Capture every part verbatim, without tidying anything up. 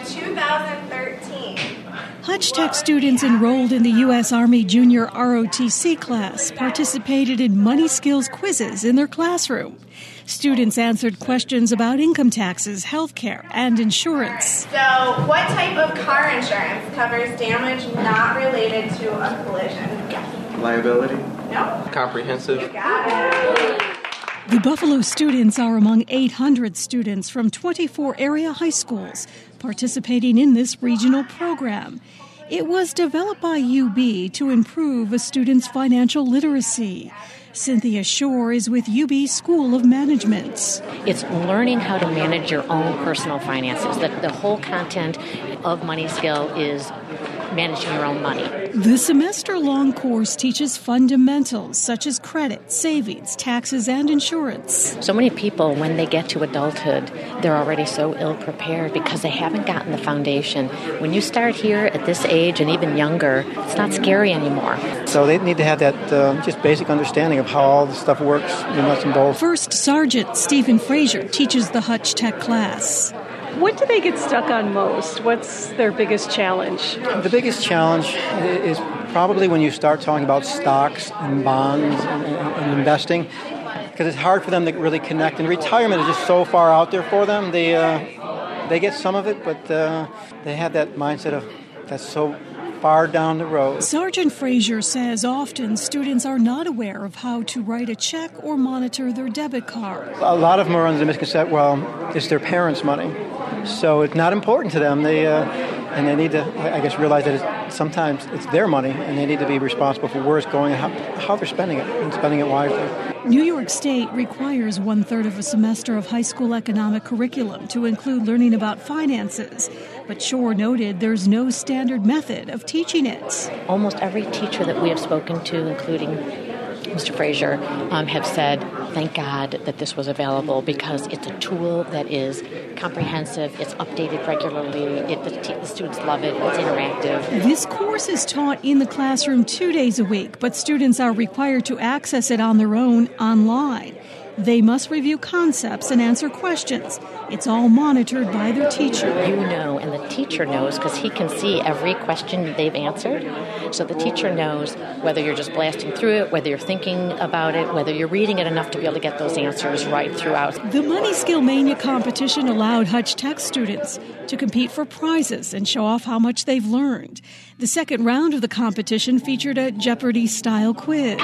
two thousand thirteen. Hutch Tech students enrolled in the U S Army Junior R O T C class participated in money skills quizzes in their classroom. Students answered questions about income taxes, health care, and insurance. So, what type of car insurance covers damage not related to a collision? Liability? No. Comprehensive? You got it. The Buffalo students are among eight hundred students from twenty-four area high schools participating in this regional program. It was developed by U B to improve a student's financial literacy. Cynthia Shore is with U B School of Management. It's learning how to manage your own personal finances. The, the whole content of Money Skill is managing your own money. The semester-long course teaches fundamentals such as credit, savings, taxes, and insurance. So many people, when they get to adulthood, they're already so ill-prepared because they haven't gotten the foundation. When you start here at this age and even younger, it's not scary anymore. So they need to have that uh, just basic understanding of how all the stuff works, the nuts and bolts. First Sergeant Stephen Frazier teaches the Hutch Tech class. What do they get stuck on most? What's their biggest challenge? The biggest challenge is probably when you start talking about stocks and bonds and, and investing, because it's hard for them to really connect. And retirement is just so far out there for them. They uh, they get some of it, but uh, they have that mindset of that's so far down the road. Sergeant Frazier says often students are not aware of how to write a check or monitor their debit card. A lot of them are under the misconception, well, it's their parents' money. So it's not important to them. They uh, and they need to, I guess, realize that it's, sometimes it's their money, and they need to be responsible for where it's going and how, how they're spending it, and spending it wisely. New York State requires one-third of a semester of high school economic curriculum to include learning about finances. But Shore noted there's no standard method of teaching it. Almost every teacher that we have spoken to, including Mister Frazier, um, have said, thank God that this was available because it's a tool that is comprehensive, it's updated regularly, it, the, t- the students love it, it's interactive. This course is taught in the classroom two days a week, but students are required to access it on their own online. They must review concepts and answer questions. It's all monitored by their teacher. You know, and the teacher knows because he can see every question they've answered. So the teacher knows whether you're just blasting through it, whether you're thinking about it, whether you're reading it enough to be able to get those answers right throughout. The Money Skill Mania competition allowed Hutch Tech students to compete for prizes and show off how much they've learned. The second round of the competition featured a Jeopardy-style quiz.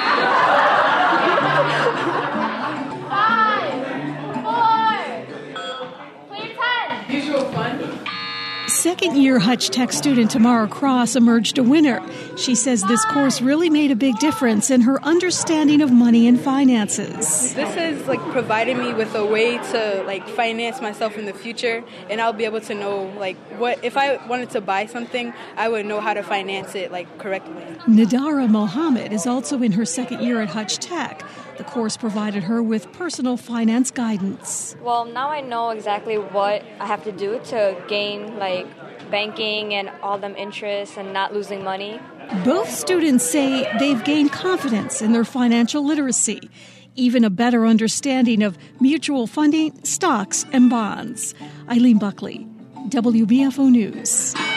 Second-year Hutch Tech student Tamara Cross emerged a winner. She says this course really made a big difference in her understanding of money and finances. This has like provided me with a way to like finance myself in the future, and I'll be able to know like what if I wanted to buy something, I would know how to finance it like correctly. Nadara Mohammed is also in her second year at Hutch Tech. The course provided her with personal finance guidance. Well, now I know exactly what I have to do to gain, like, banking and all them interests and not losing money. Both students say they've gained confidence in their financial literacy, even a better understanding of mutual funding, stocks, and bonds. Eileen Buckley, W B F O News.